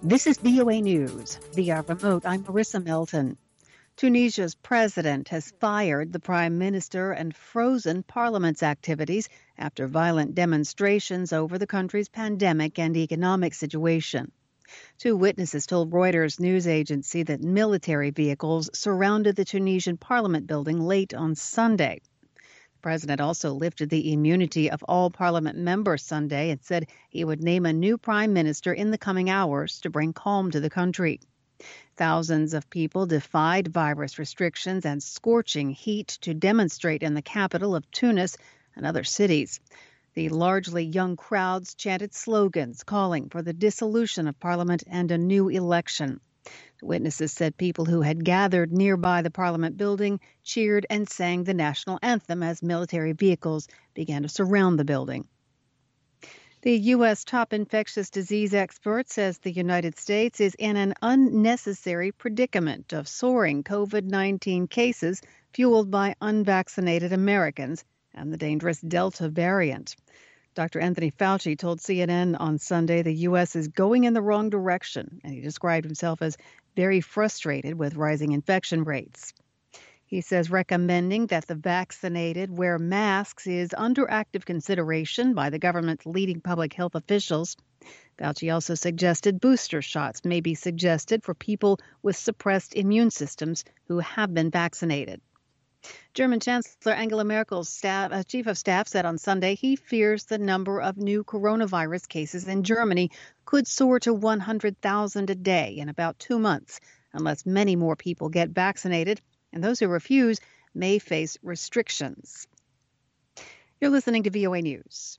This is VOA News. Via remote, I'm Marissa Melton. Tunisia's president has fired the prime minister and frozen parliament's activities after violent demonstrations over the country's pandemic and economic situation. Two witnesses told Reuters news agency that military vehicles surrounded the Tunisian parliament building late on Sunday. The president also lifted the immunity of all parliament members Sunday and said he would name a new prime minister in the coming hours to bring calm to the country. Thousands of people defied virus restrictions and scorching heat to demonstrate in the capital of Tunis and other cities. The largely young crowds chanted slogans calling for the dissolution of parliament and a new election. The witnesses said people who had gathered nearby the parliament building cheered and sang the national anthem as military vehicles began to surround the building. The U.S. top infectious disease expert says the United States is in an unnecessary predicament of soaring COVID-19 cases fueled by unvaccinated Americans and the dangerous Delta variant. Dr. Anthony Fauci told CNN on Sunday the U.S. is going in the wrong direction, and he described himself as very frustrated with rising infection rates. He says recommending that the vaccinated wear masks is under active consideration by the government's leading public health officials. Fauci also suggested booster shots may be suggested for people with suppressed immune systems who have been vaccinated. German Chancellor Angela Merkel's chief of staff said on Sunday he fears the number of new coronavirus cases in Germany could soar to 100,000 a day in about 2 months unless many more people get vaccinated, and those who refuse may face restrictions. You're listening to VOA News.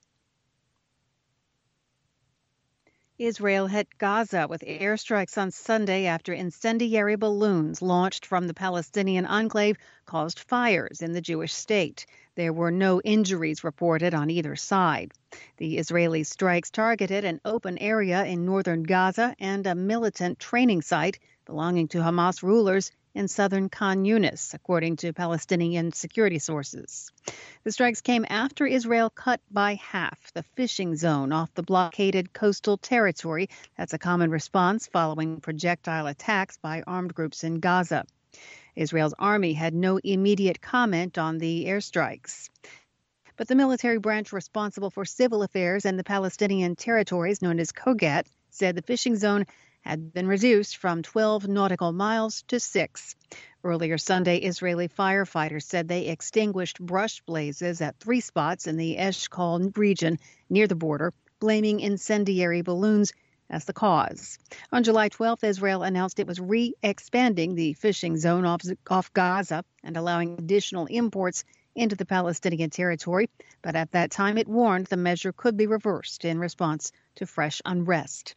Israel hit Gaza with airstrikes on Sunday after incendiary balloons launched from the Palestinian enclave caused fires in the Jewish state. There were no injuries reported on either side. The Israeli strikes targeted an open area in northern Gaza and a militant training site belonging to Hamas rulers in southern Khan Yunis, according to Palestinian security sources. The strikes came after Israel cut by half the fishing zone off the blockaded coastal territory. That's a common response following projectile attacks by armed groups in Gaza. Israel's army had no immediate comment on the airstrikes. But the military branch responsible for civil affairs in the Palestinian territories, known as COGAT, said the fishing zone had been reduced from 12 nautical miles to 6. Earlier Sunday, Israeli firefighters said they extinguished brush blazes at 3 spots in the Eshkol region near the border, blaming incendiary balloons as the cause. On July 12th, Israel announced it was re-expanding the fishing zone off Gaza and allowing additional imports into the Palestinian territory. But at that time, it warned the measure could be reversed in response to fresh unrest.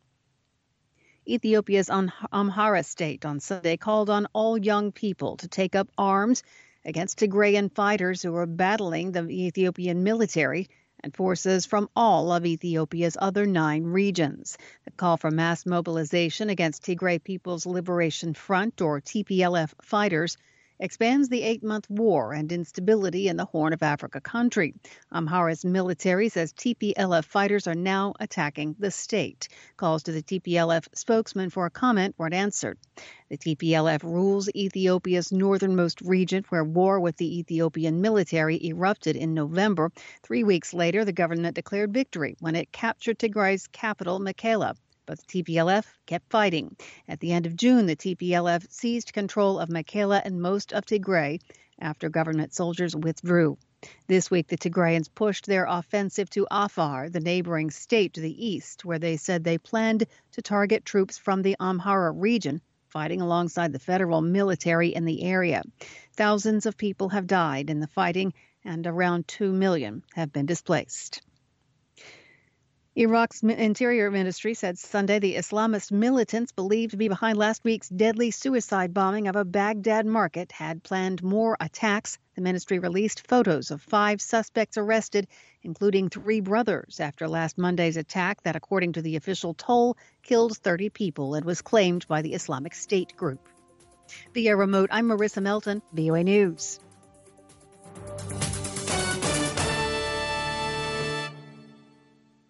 Ethiopia's Amhara state on Sunday called on all young people to take up arms against Tigrayan fighters who are battling the Ethiopian military and forces from all of Ethiopia's other 9 regions. The call for mass mobilization against Tigray People's Liberation Front, or TPLF, fighters expands the 8-month war and instability in the Horn of Africa country. Amhara's military says TPLF fighters are now attacking the state. Calls to the TPLF spokesman for a comment weren't answered. The TPLF rules Ethiopia's northernmost region, where war with the Ethiopian military erupted in November. 3 weeks later, the government declared victory when it captured Tigray's capital, Mekelle. But the TPLF kept fighting. At the end of June, the TPLF seized control of Mekelle and most of Tigray after government soldiers withdrew. This week, the Tigrayans pushed their offensive to Afar, the neighboring state to the east, where they said they planned to target troops from the Amhara region, fighting alongside the federal military in the area. Thousands of people have died in the fighting, and around 2 million have been displaced. Iraq's Interior Ministry said Sunday the Islamist militants believed to be behind last week's deadly suicide bombing of a Baghdad market had planned more attacks. The ministry released photos of 5 suspects arrested, including 3 brothers, after last Monday's attack that, according to the official toll, killed 30 people and was claimed by the Islamic State group. Via remote, I'm Marissa Melton, VOA News.